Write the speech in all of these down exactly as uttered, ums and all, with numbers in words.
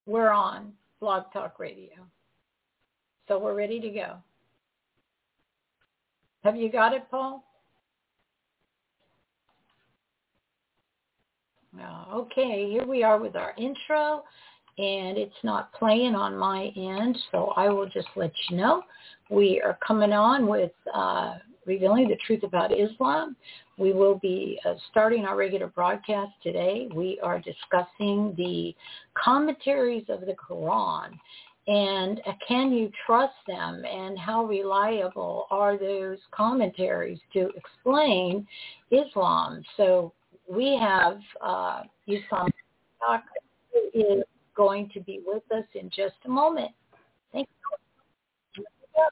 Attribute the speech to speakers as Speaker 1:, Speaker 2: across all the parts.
Speaker 1: we're on Blog Talk Radio. So we're ready to go. Have you got it, Paul? Okay, here we are with our intro, and it's not playing on my end, so I will just let you know. We are coming on with uh, revealing the truth about Islam. We will be uh, starting our regular broadcast today. We are discussing the commentaries of the Quran, and uh, can you trust them, and how reliable are those commentaries to explain Islam? So we have uh, Usama who is going to be with us in just a moment. Thank you.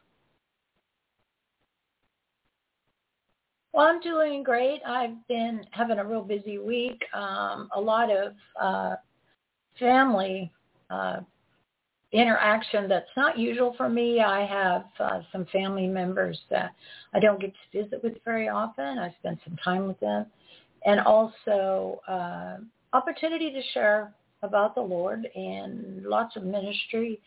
Speaker 1: Well, I'm doing great. I've been having a real busy week. Um, a lot of uh, family uh, interaction that's not usual for me. I have uh, some family members that I don't get to visit with very often. I spend some time with them. And also uh, opportunity to share about the Lord and lots of ministry.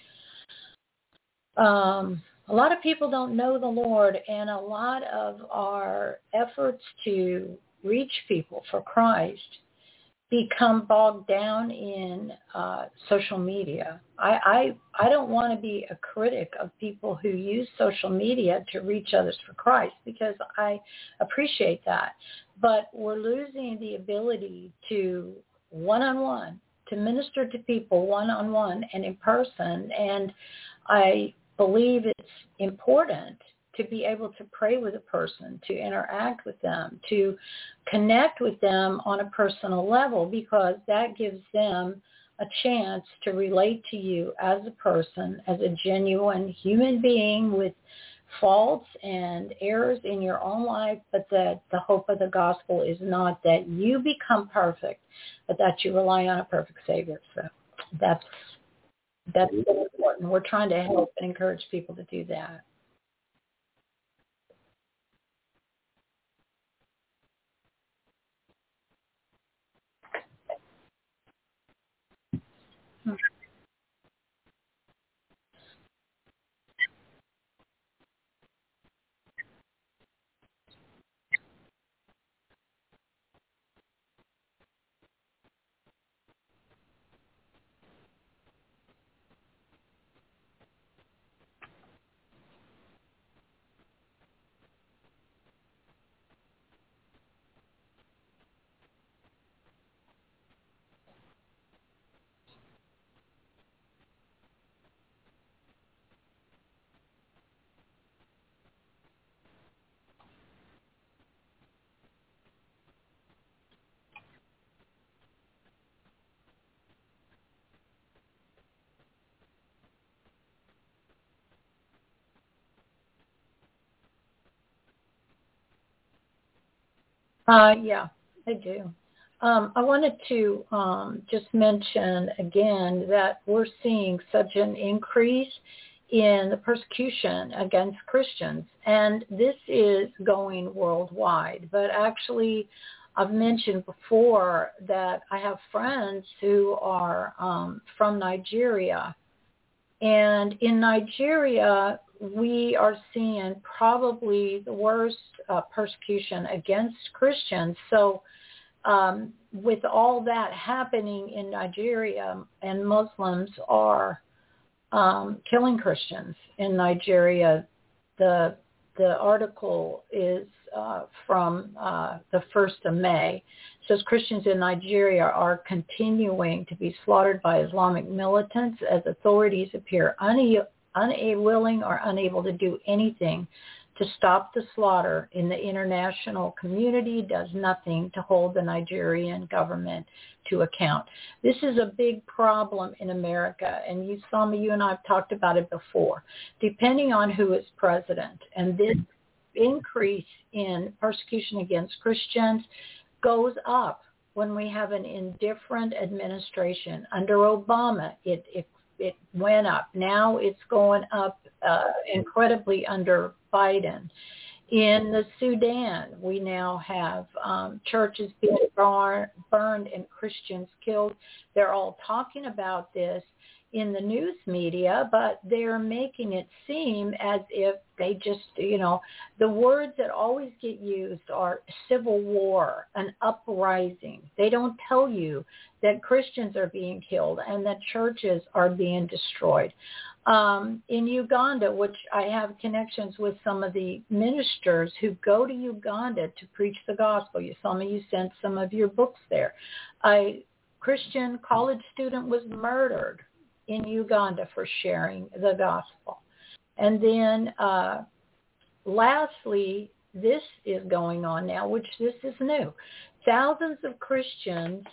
Speaker 1: Um, a lot of people don't know the Lord, and a lot of our efforts to reach people for Christ become bogged down in uh, social media. I, I I don't want to be a critic of people who use social media to reach others for Christ, because I appreciate that. But we're losing the ability to one-on-one, to minister to people one-on-one and in person. And I believe it's important to be able to pray with a person, to interact with them, to connect with them on a personal level, because that gives them a chance to relate to you as a person, as a genuine human being with faults and errors in your own life, but that the hope of the gospel is not that you become perfect, but that you rely on a perfect Savior. So that's that's so important. We're trying to help and encourage people to do that. Uh, yeah, I do. Um, I wanted to um, just mention again that we're seeing such an increase in the persecution against Christians, and this is going worldwide. But actually, I've mentioned before that I have friends who are um, from Nigeria, and in Nigeria, we are seeing probably the worst uh, persecution against Christians. So um, with all that happening in Nigeria, and Muslims are um, killing Christians in Nigeria, the the article is uh, from uh, the first of May. It says Christians in Nigeria are continuing to be slaughtered by Islamic militants as authorities appear une- unwilling or unable to do anything to stop the slaughter, and the international community does nothing to hold the Nigerian government to account. This is a big problem in America, and you, some of you and I have talked about it before. Depending on who is president, and this increase in persecution against Christians goes up when we have an indifferent administration. Under Obama, it it, it went up. Now it's going up uh, incredibly under Biden. In the Sudan, we now have um, churches being bar- burned and Christians killed. They're all talking about this in the news media, but they're making it seem as if they just, you know, the words that always get used are civil war, an uprising. They don't tell you that Christians are being killed and that churches are being destroyed. Um, in Uganda, which I have connections with some of the ministers who go to Uganda to preach the gospel. You, some of you sent some of your books there. A Christian college student was murdered in Uganda for sharing the gospel. And then uh, lastly, this is going on now, which this is new. Thousands of Christians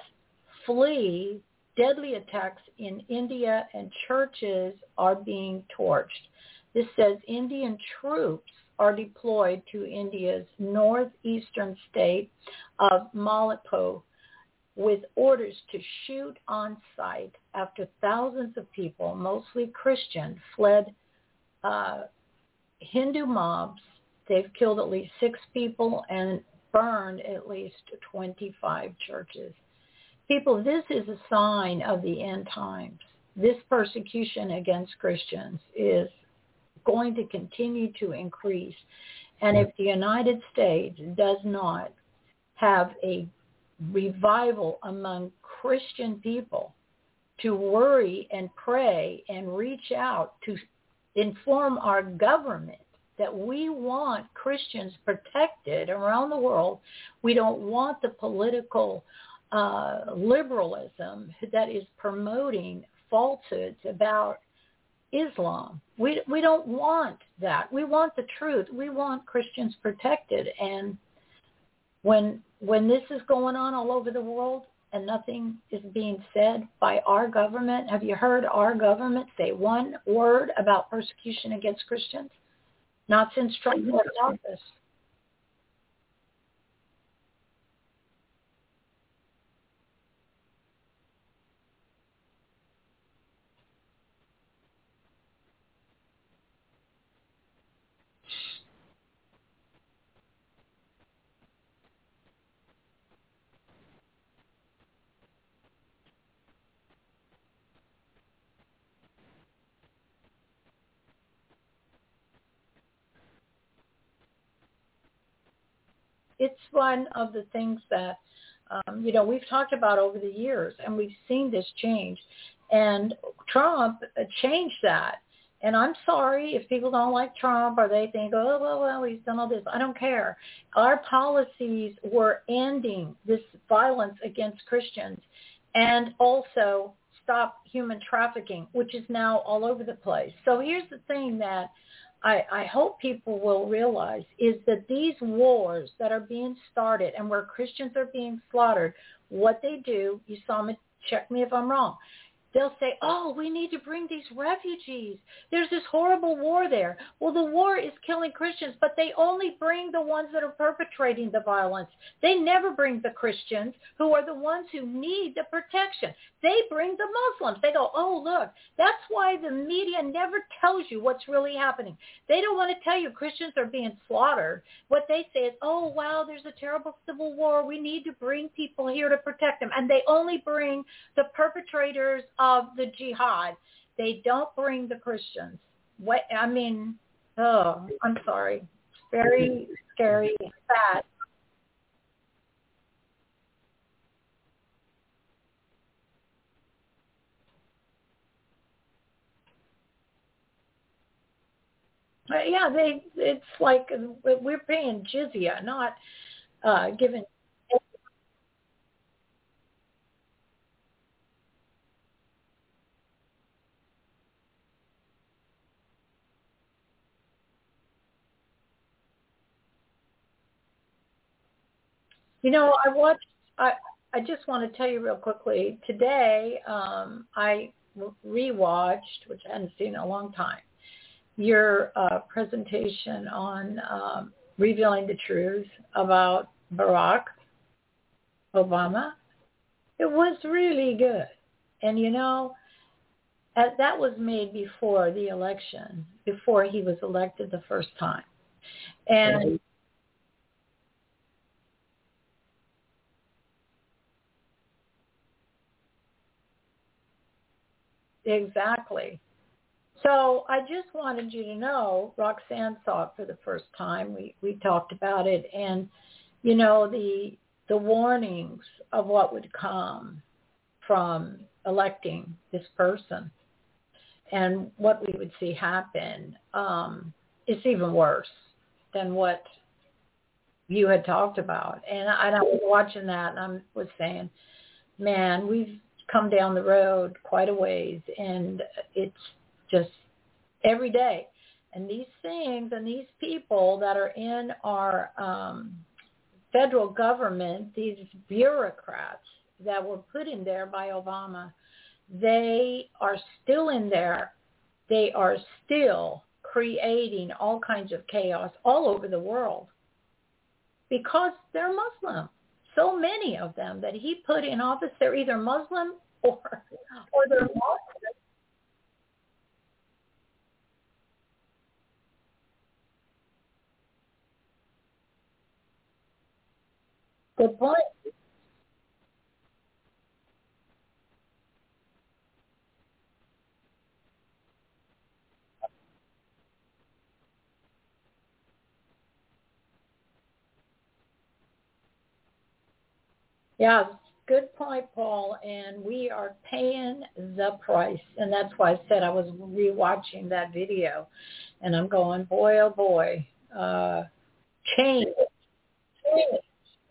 Speaker 1: flee deadly attacks in India, and churches are being torched. This says Indian troops are deployed to India's northeastern state of Manipur with orders to shoot on sight after thousands of people, mostly Christian, fled uh, Hindu mobs. They've killed at least six people and burned at least twenty-five churches. People, this is a sign of the end times. This persecution against Christians is going to continue to increase. And if the United States does not have a revival among Christian people to worry and pray and reach out to inform our government that we want Christians protected around the world, we don't want the political Uh, liberalism that is promoting falsehoods about Islam. We we don't want that. We want the truth. We want Christians protected. And when when this is going on all over the world and nothing is being said by our government, have you heard our government say one word about persecution against Christians? Not since Trump left office. It's one of the things that, um, you know, we've talked about over the years, and we've seen this change. And Trump changed that. And I'm sorry if people don't like Trump or they think, oh, well, well, he's done all this. I don't care. Our policies were ending this violence against Christians and also stop human trafficking, which is now all over the place. So here's the thing that I, I hope people will realize is that these wars that are being started and where Christians are being slaughtered, what they do, you saw me, check me if I'm wrong, they'll say, oh, we need to bring these refugees. There's this horrible war there. Well, the war is killing Christians, but they only bring the ones that are perpetrating the violence. They never bring the Christians, who are the ones who need the protection. They bring the Muslims. They go, oh, look, that's why the media never tells you what's really happening. They don't want to tell you Christians are being slaughtered. What they say is, oh, wow, there's a terrible civil war. We need to bring people here to protect them. And they only bring the perpetrators of the jihad. They don't bring the Christians. What I mean, oh, I'm sorry. It's very scary, sad. Uh, yeah, they. It's like uh, we're paying jizya, not uh, giving. You know, I watched. I I just want to tell you real quickly. Today, um, I rewatched, which I hadn't seen in a long time, your uh, presentation on um, revealing the truth about Barack Obama. It was really good. And, you know, as that was made before the election, before he was elected the first time. And exactly. So I just wanted you to know, Roxanne saw it for the first time. We we talked about it, and you know the the warnings of what would come from electing this person and what we would see happen. Um, it's even worse than what you had talked about. And I, and I was watching that, and I was saying, man, we've come down the road quite a ways, and it's just every day. And these things and these people that are in our um, federal government, these bureaucrats that were put in there by Obama, they are still in there. They are still creating all kinds of chaos all over the world because they're Muslim. So many of them that he put in office, they're either Muslim or or they're Muslim. Good point. Yeah, good point, Paul. And we are paying the price. And that's why I said I was rewatching that video. And I'm going, boy, oh boy, uh, change. Change.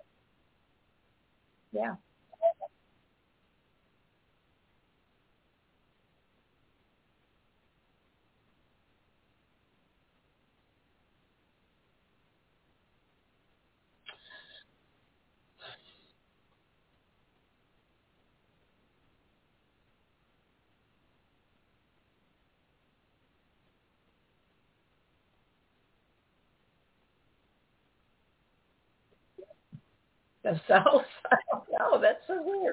Speaker 1: Yeah. The South. I don't know. That's so weird.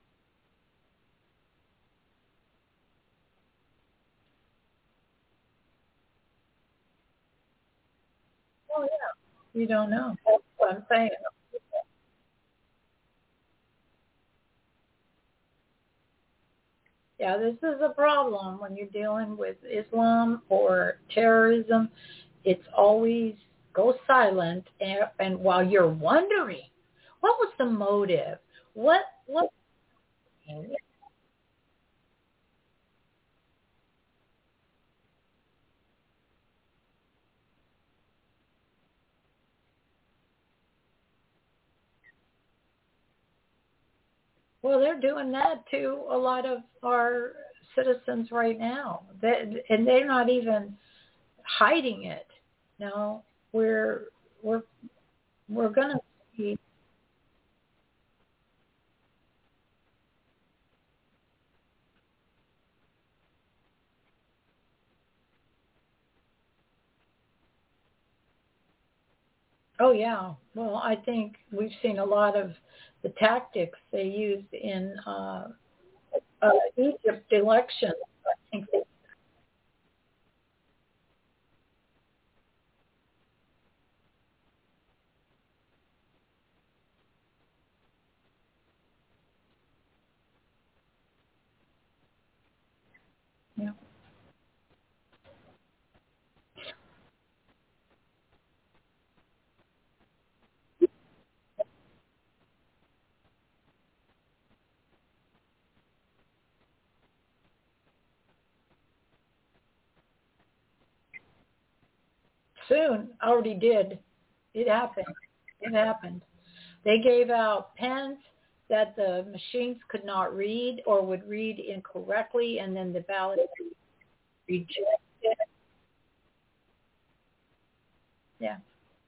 Speaker 1: Oh, yeah. You don't know. That's what I'm saying. Yeah, this is a problem when you're dealing with Islam or terrorism. It's always go silent, and, and while you're wondering, what was the motive? What what? Well, they're doing that to a lot of our citizens right now, they, and they're not even hiding it. No, we're we're we're gonna see. Oh yeah. Well, I think we've seen a lot of the tactics they used in uh, uh, Egypt elections. I think they, yeah. Soon, already did. It happened. It happened. They gave out pens that the machines could not read or would read incorrectly, and then the ballot rejected. Yeah.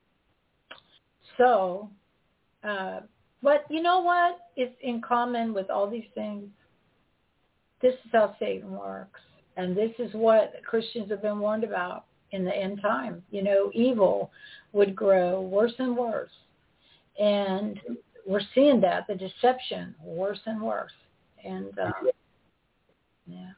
Speaker 1: So, uh, but you know what is in common with all these things? This is how Satan works. And this is what Christians have been warned about in the end time. You know, evil would grow worse and worse. And we're seeing that, the deception, worse and worse. And, uh, yeah.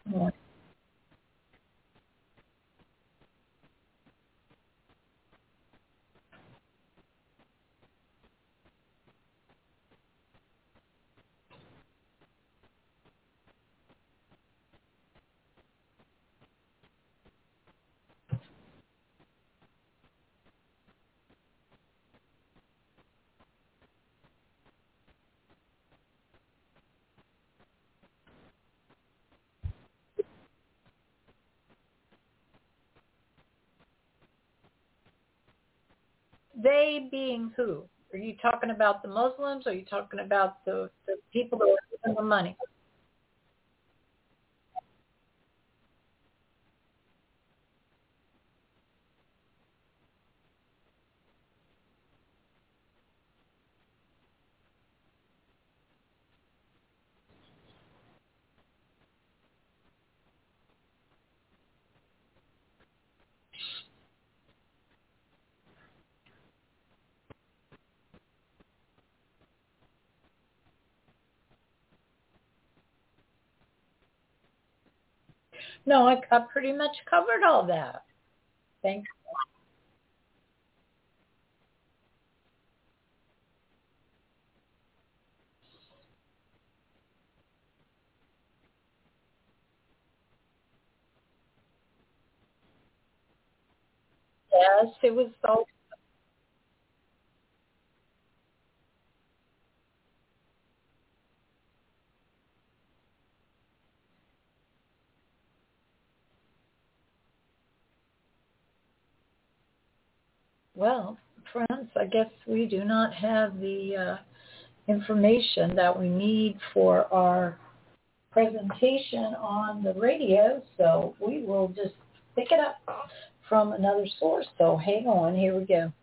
Speaker 1: Yeah. They being who? Are you talking about the Muslims? Or are you talking about the, the people that are giving the money? No, I, I pretty much covered all that. Thanks. Yes, it was all. Well, friends, I guess we do not have the uh, information that we need for our presentation on the radio, so we will just pick it up from another source. So hang on, here we go.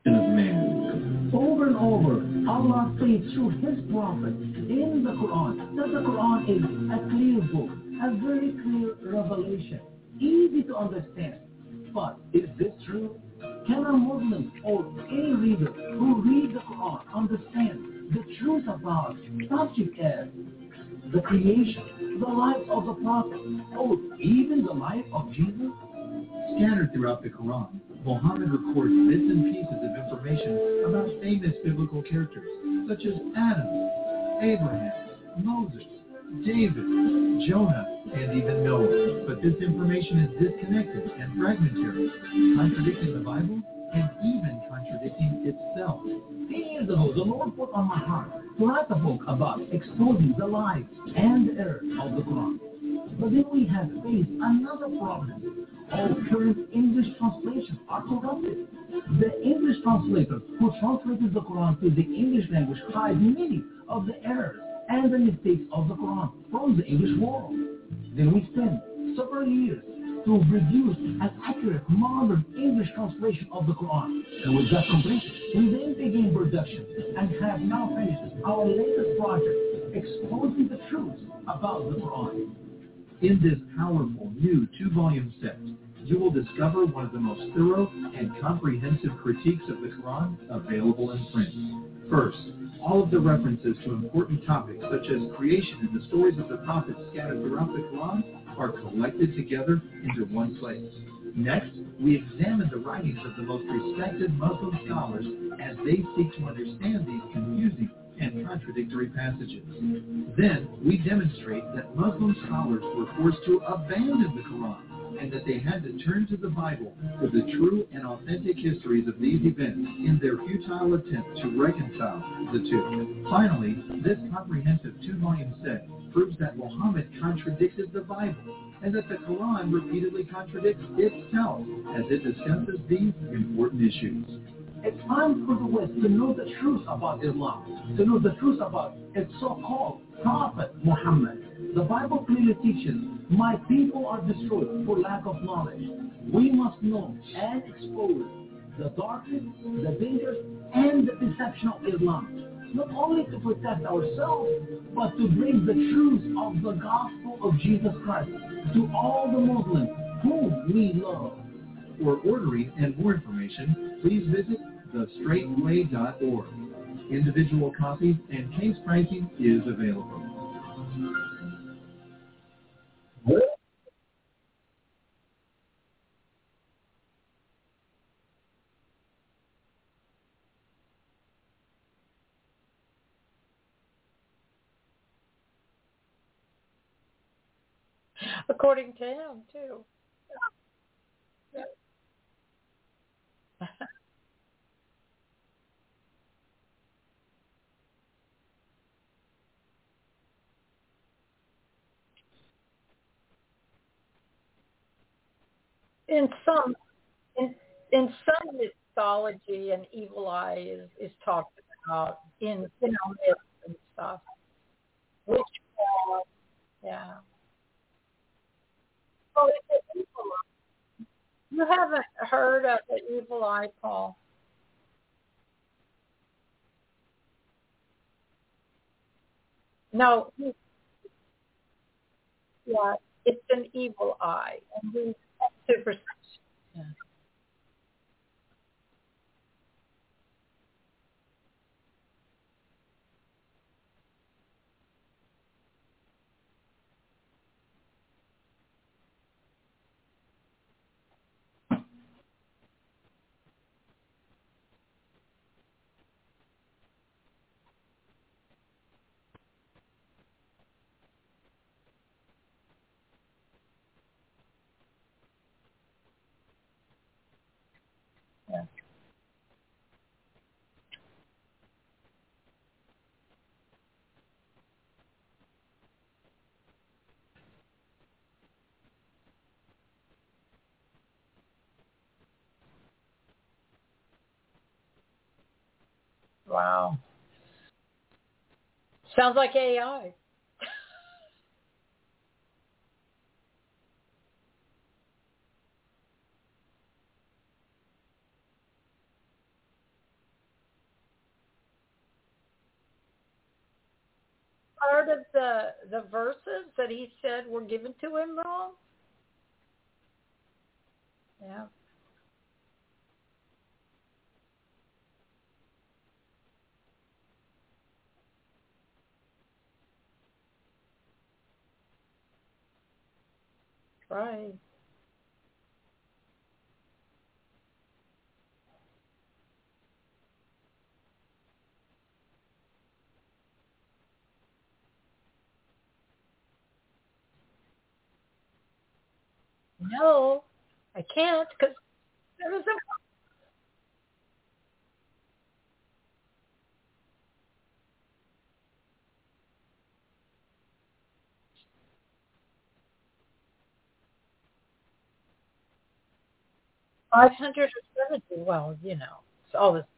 Speaker 2: Man. Over and over, Allah says through His Prophet in the Quran that the Quran is a clear book, a very clear revelation, easy to understand. But is this true? Can a Muslim or any reader who reads the Quran understand the truth about subject as the creation, the life of the Prophet, or even the life of Jesus?
Speaker 3: Scattered throughout the Quran, Muhammad records bits and pieces of information about famous biblical characters such as Adam, Abraham, Moses, David, Jonah, and even Noah. But this information is disconnected and fragmentary, contradicting the Bible and even contradicting itself.
Speaker 2: Ten years ago, the Lord put on my heart to write a book about exposing the lies and the errors of the Quran. But then we have faced another problem. All current English translations are corrupted. The English translators who translated the Quran to the English language hide many of the errors and the mistakes of the Quran from the English world. Then we spent several years to produce an accurate modern English translation of the Quran. And with that completion, we then began production and have now finished our latest project, exposing the truth about the Quran.
Speaker 3: In this powerful new two-volume set, you will discover one of the most thorough and comprehensive critiques of the Quran available in print. First, all of the references to important topics such as creation and the stories of the prophets scattered throughout the Quran are collected together into one place. Next, we examine the writings of the most respected Muslim scholars as they seek to understand these confusing and contradictory passages. Then, we demonstrate that Muslim scholars were forced to abandon the Quran and that they had to turn to the Bible for the true and authentic histories of these events in their futile attempt to reconcile the two. Finally, this comprehensive two-volume set proves that Muhammad contradicted the Bible and that the Quran repeatedly contradicts itself as it discusses these important issues.
Speaker 2: It's time for the West to know the truth about Islam, to know the truth about its so-called Prophet Muhammad. The Bible clearly teaches, my people are destroyed for lack of knowledge. We must know and expose the darkness, the dangers, and the deception of Islam, not only to protect ourselves, but to bring the truth of the gospel of Jesus Christ to all the Muslims whom we love.
Speaker 3: For ordering and more information, please visit the straight way dot org. Individual copies and case pricing is available.
Speaker 1: According to him, too. In some in in some mythology, an evil eye is, is talked about in you know myths and stuff. Which uh, yeah. Oh, it's an evil eye. You haven't heard of the evil eye, Paul? No, he- yeah, it's an evil eye, and we super. Yeah, yeah. Wow, sounds like A I. Part of the the verses that he said were given to him wrong. Yeah, right. No, I can't because there was a five hundred seventy. Well, you know, it's all this.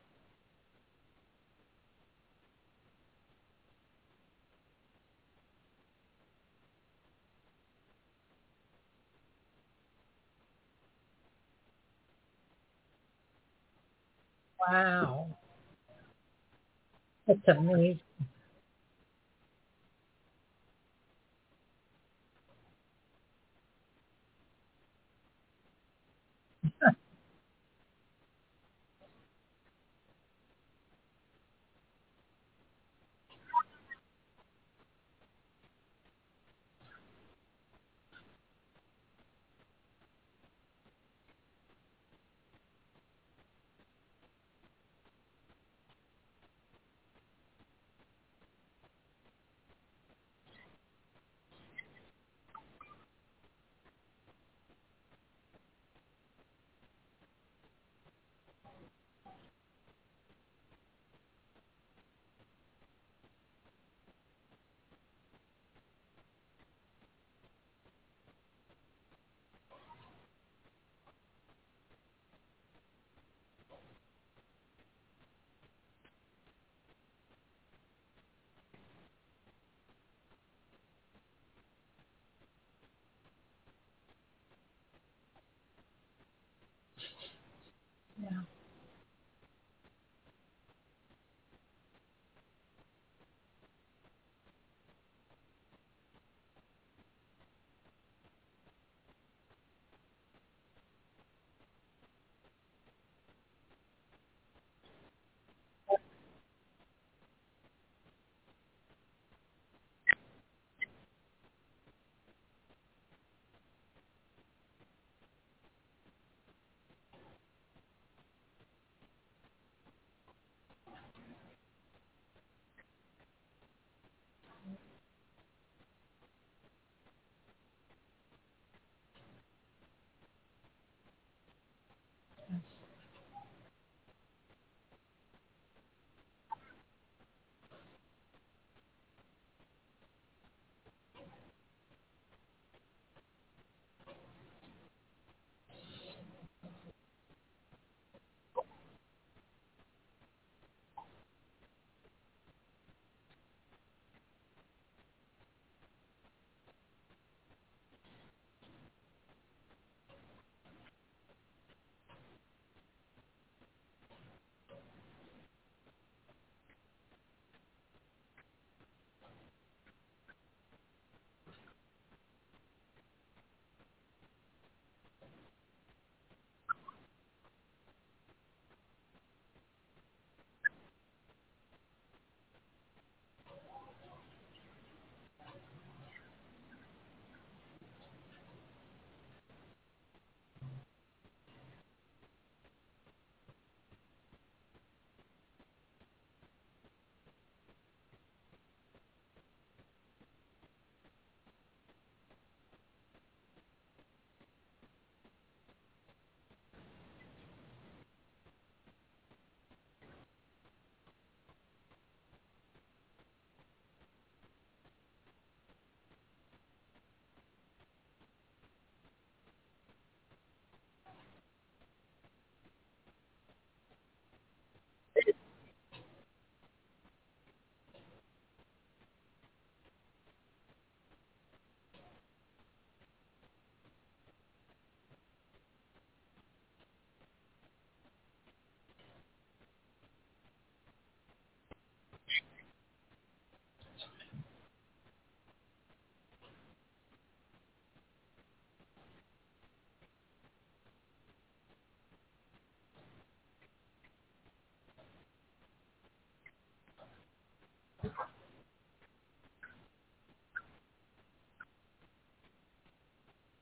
Speaker 1: Wow, that's amazing.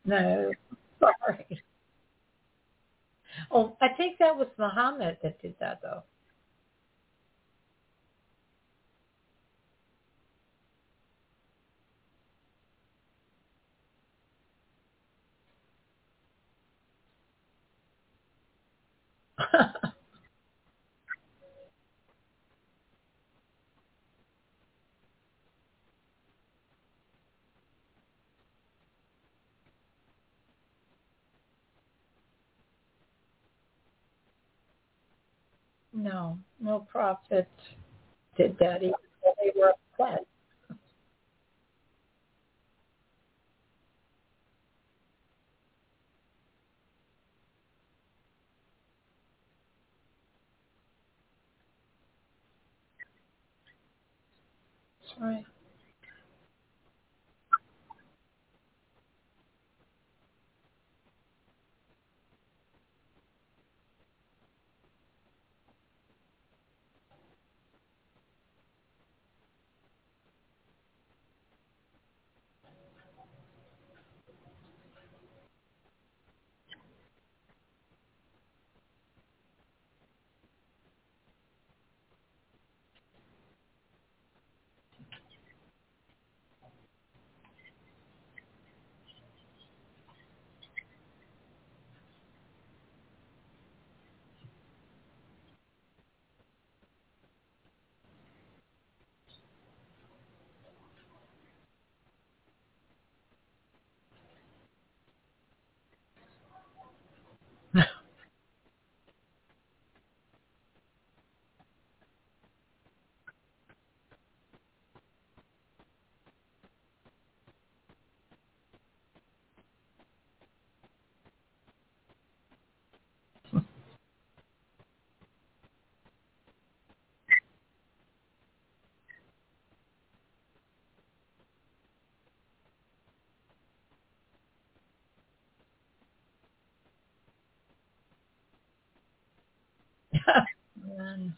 Speaker 1: No, sorry. Oh, I think that was Muhammad that did that, though. No, no prophet did that. Even though they were upset. That's right. And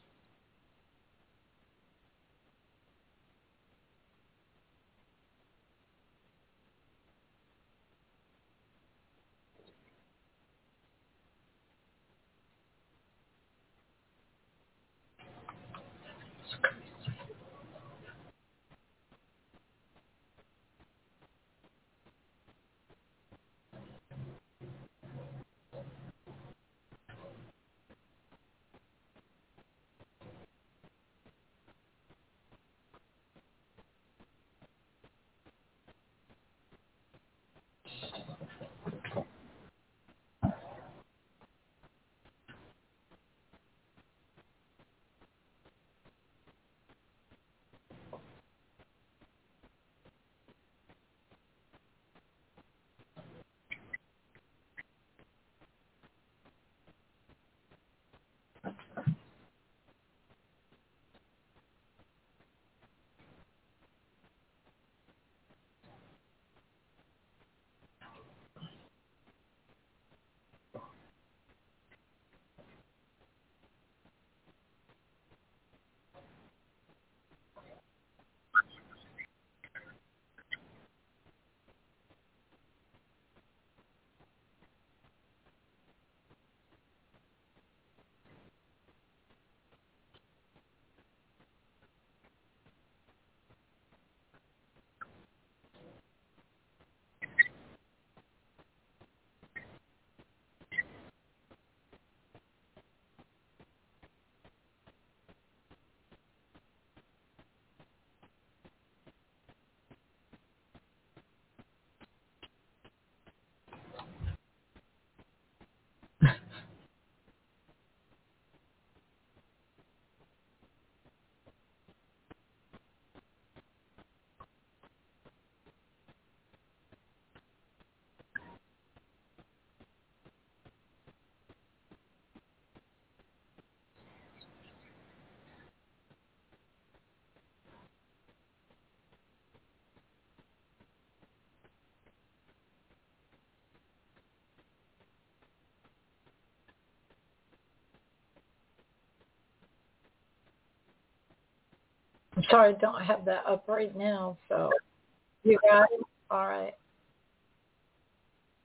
Speaker 1: I'm sorry, I don't have that up right now. So you got it. All right.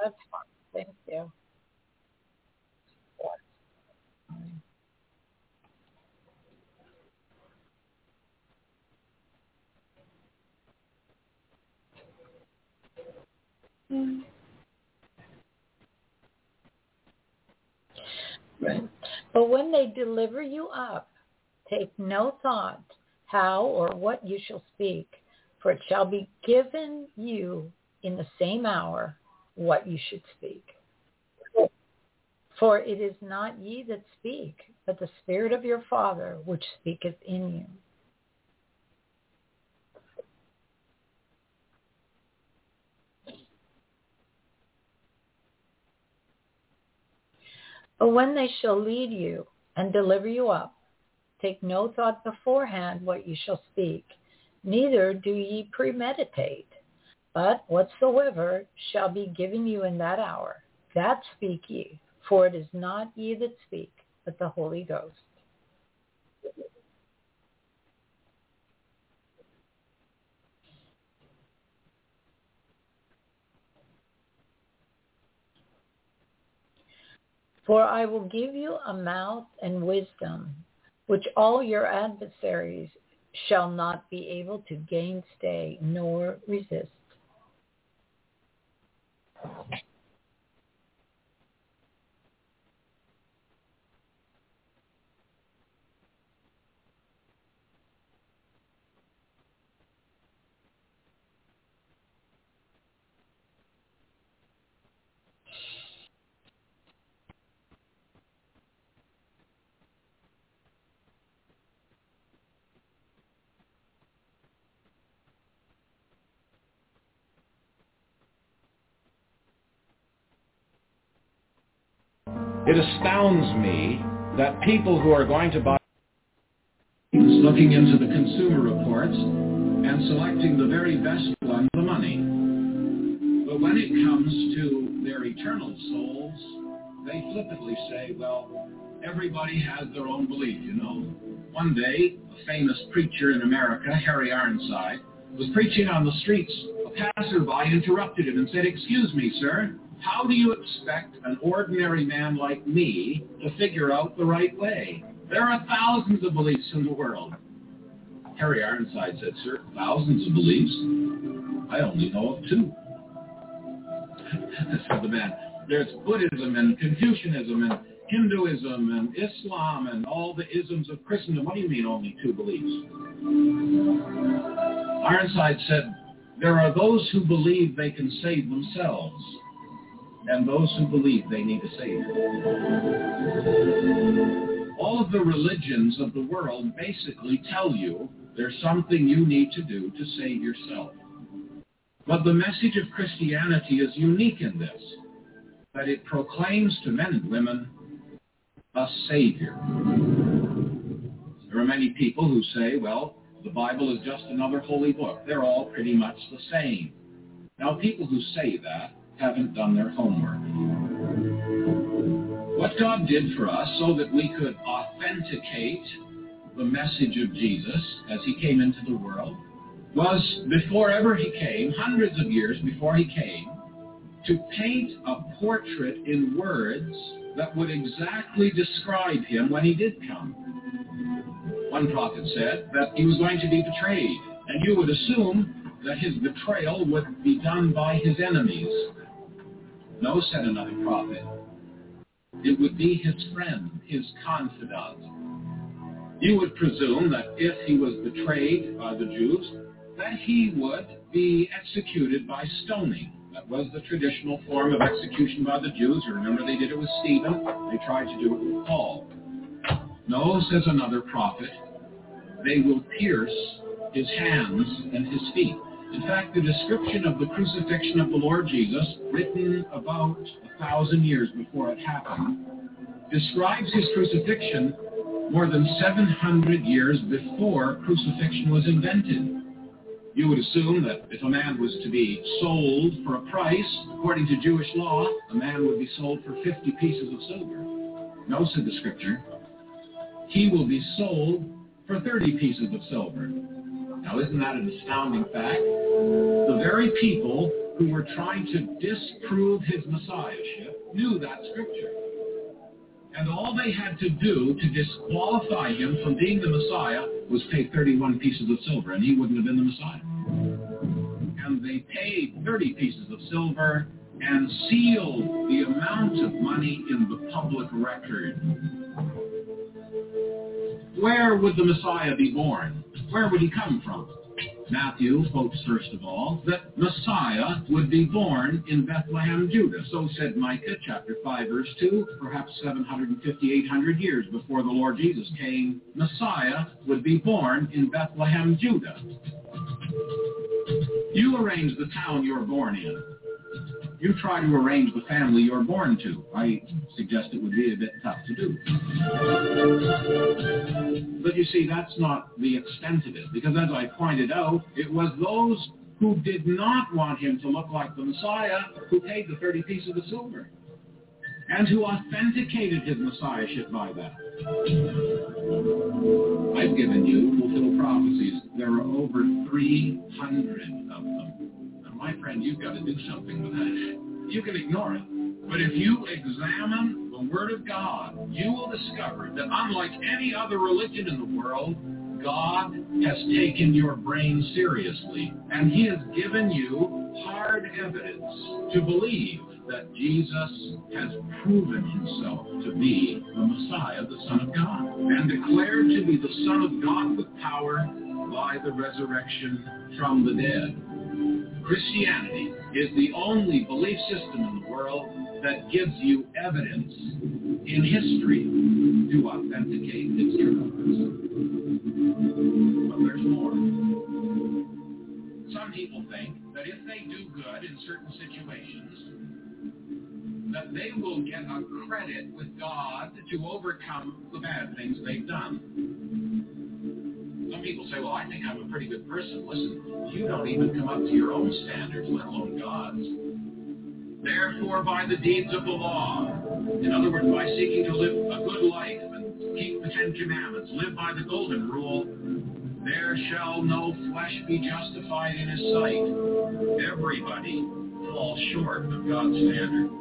Speaker 1: That's fine. Thank you. Mm. Right. But when they deliver you up, take no thought how or what you shall speak, for it shall be given you in the same hour what you should speak. For it is not ye that speak, but the Spirit of your Father which speaketh in you. But when they shall lead you and deliver you up, take no thought beforehand what you shall speak, neither do ye premeditate. But whatsoever shall be given you in that hour, that speak ye, for it is not ye that speak, but the Holy Ghost. For I will give you a mouth and wisdom, which all your adversaries shall not be able to gainsay nor resist.
Speaker 4: It astounds me that people who are going to buy
Speaker 3: looking into the consumer reports and selecting the very best one for the money. But when it comes to their eternal souls, they flippantly say, well, everybody has their own belief, you know. One day, a famous preacher in America, Harry Ironside, was preaching on the streets. A passerby interrupted him and said, excuse me, sir, how do you expect an ordinary man like me to figure out the right way? There are thousands of beliefs in the world. Harry Ironside said, sir, thousands of beliefs? I only know of two. Said the man, there's Buddhism and Confucianism and Hinduism and Islam and all the isms of Christendom. What do you mean only two beliefs? Ironside said, there are those who believe they can save themselves and those who believe they need a savior. All of the religions of the world basically tell you there's something you need to do to save yourself. But the message of Christianity is unique in this, that it proclaims to men and women a savior. There are many people who say, well, the Bible is just another holy book. They're all pretty much the same. Now, people who say that haven't done their homework. What God did for us so that we could authenticate the message of Jesus as he came into the world was, before ever he came, hundreds of years before he came, to paint a portrait in words that would exactly describe him when he did come. One prophet said that he was going to be betrayed, and you would assume that his betrayal would be done by his enemies. No, said another prophet, it would be his friend, his confidant. You would presume that if he was betrayed by the Jews, that he would be executed by stoning. That was the traditional form of execution by the Jews. You remember they did it with Stephen. They tried to do it with Paul. No, says another prophet, they will pierce his hands and his feet. In fact, the description of the crucifixion of the Lord Jesus, written about a thousand years before it happened, describes his crucifixion more than seven hundred years before crucifixion was invented. You would assume that if a man was to be sold for a price, according to Jewish law, a man would be sold for fifty pieces of silver. No, said the scripture, he will be sold for thirty pieces of silver. Now, isn't that an astounding fact? The very people
Speaker 4: who were trying to disprove his messiahship knew that scripture. And all they had to do to disqualify him from being the Messiah was pay thirty-one pieces of silver, and he wouldn't have been the Messiah. And they paid thirty pieces of silver and sealed the amount of money in the public record. Where would the Messiah be born? Where would he come from? Matthew quotes, first of all, that Messiah would be born in Bethlehem, Judah. So said Micah, chapter five, verse two, perhaps seven hundred fifty, eight hundred years before the Lord Jesus came, Messiah would be born in Bethlehem, Judah. You arrange the town you're born in. You try to arrange the family you're born to. I suggest it would be a bit tough to do. But you see, that's not the extent of it, because as I pointed out, it was those who did not want him to look like the Messiah who paid the thirty pieces of silver, and who authenticated his messiahship by that. I've given you fulfilled prophecies. There are over three hundred of them. My friend, you've got to do something with that. You can ignore it. But if you examine the Word of God, you will discover that unlike any other religion in the world, God has taken your brain seriously. And he has given you hard evidence to believe that Jesus has proven himself to be the Messiah, the Son of God, and declared to be the Son of God with power by the resurrection from the dead. Christianity is the only belief system in the world that gives you evidence in history to authenticate its truth. But there's more. Some people think that if they do good in certain situations, that they will get a credit with God to overcome the bad things they've done. Some people say, well, I think I'm a pretty good person. Listen, you don't even come up to your own standards, let alone God's. Therefore, by the deeds of the law, in other words, by seeking to live a good life and keep the Ten Commandments, live by the golden rule, there shall no flesh be justified in his sight. Everybody falls short of God's standard.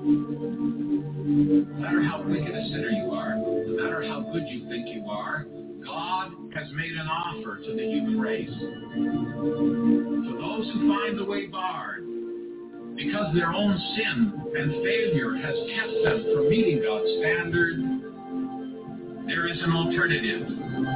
Speaker 4: No matter how wicked a sinner you are, no matter how good you think you are, God has made an offer to the human race. To those who find the way barred, because their own sin and failure has kept them from meeting God's standard, there is an alternative.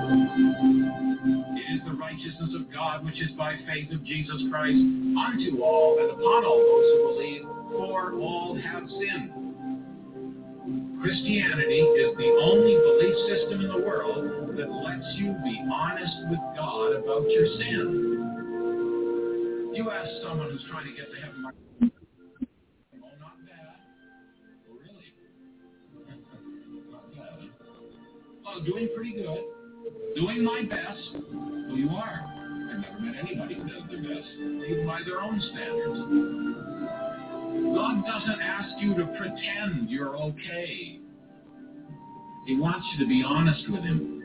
Speaker 4: It is the righteousness of God, which is by faith of Jesus Christ, unto all and upon all those who believe, for all have sinned. Christianity is the only belief system in the world that lets you be honest with God about your sin. You ask someone who's trying to get to heaven, oh, not bad. Oh, really? Not bad. Oh, doing pretty good. Doing my best. Well, you are. I've never met anybody who does their best, even by their own standards. God doesn't ask you to pretend you're okay. He wants you to be honest with him.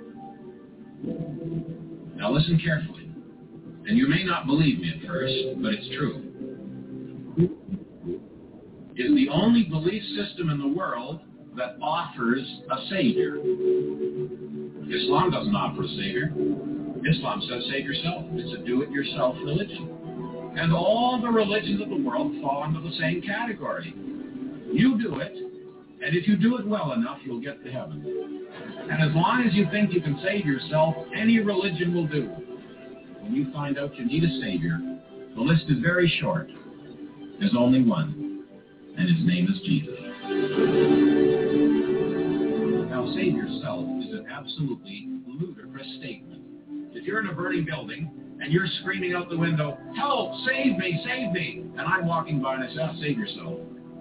Speaker 4: Now listen carefully. And you may not believe me at first, but it's true. It is the only belief system in the world that offers a Savior. Islam doesn't offer a Savior. Islam says save yourself. It's a do-it-yourself religion. And all the religions of the world fall into the same category. You do it, and if you do it well enough, you'll get to heaven. And as long as you think you can save yourself, any religion will do. When you find out you need a Savior, the list is very short. There's only one, and his name is Jesus. Now, save yourself is an absolutely ludicrous statement. If you're in a burning building, and you're screaming out the window, help, save me, save me. And I'm walking by and I say, oh, save yourself.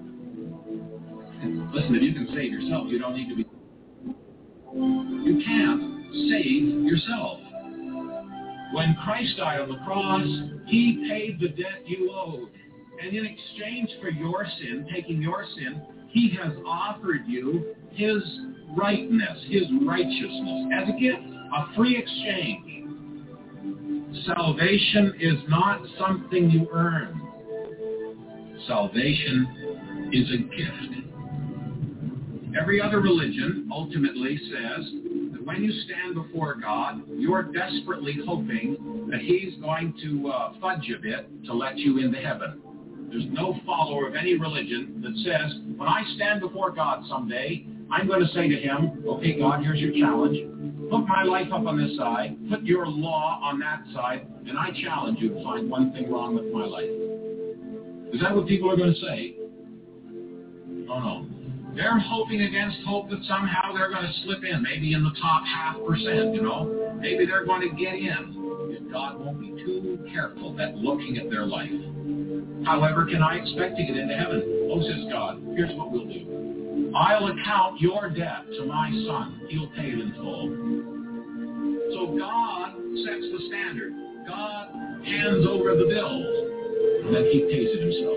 Speaker 4: And listen, if you can save yourself, you don't need to be... You can't save yourself. When Christ died on the cross, he paid the debt you owed. And in exchange for your sin, taking your sin, he has offered you his rightness, his righteousness, as a gift, a free exchange. Salvation is not something you earn. Salvation is a gift. Every other religion ultimately says that when you stand before God, you're desperately hoping that he's going to uh, fudge a bit to let you into heaven. There's no follower of any religion that says, when I stand before God someday, I'm going to say to him, okay, God, here's your challenge. Put my life up on this side. Put your law on that side. And I challenge you to find one thing wrong with my life. Is that what people are going to say? Oh, no. They're hoping against hope that somehow they're going to slip in, maybe in the top half percent, you know. Maybe they're going to get in if God won't be too careful at looking at their life. However, can I expect to get into heaven? Oh, says God, here's what we'll do. I'll account your debt to my son. He'll pay it in full. So God sets the standard. God hands over the bill, and then he pays it himself.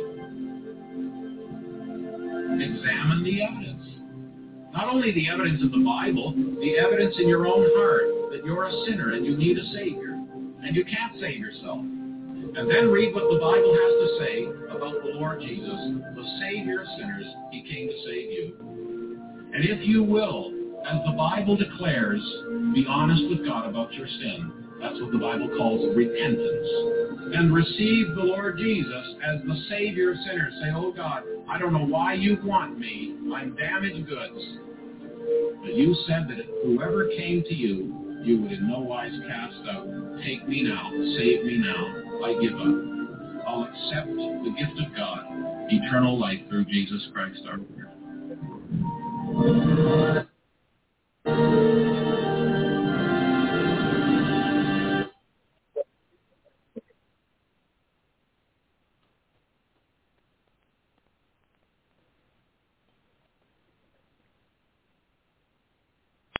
Speaker 4: Examine the evidence. Not only the evidence in the Bible, the evidence in your own heart that you're a sinner and you need a Savior, and you can't save yourself. And then read what the Bible has to say about the Lord Jesus, the Savior of sinners. He came to save you. And if you will, as the Bible declares, be honest with God about your sin. That's what the Bible calls repentance. And receive the Lord Jesus as the Savior of sinners. Say, oh God, I don't know why you want me. I'm damaged goods. But you said that if whoever came to you, you would in no wise cast out. Take me now. Save me now. I give up. I'll accept the gift of God, eternal life through Jesus Christ our Lord.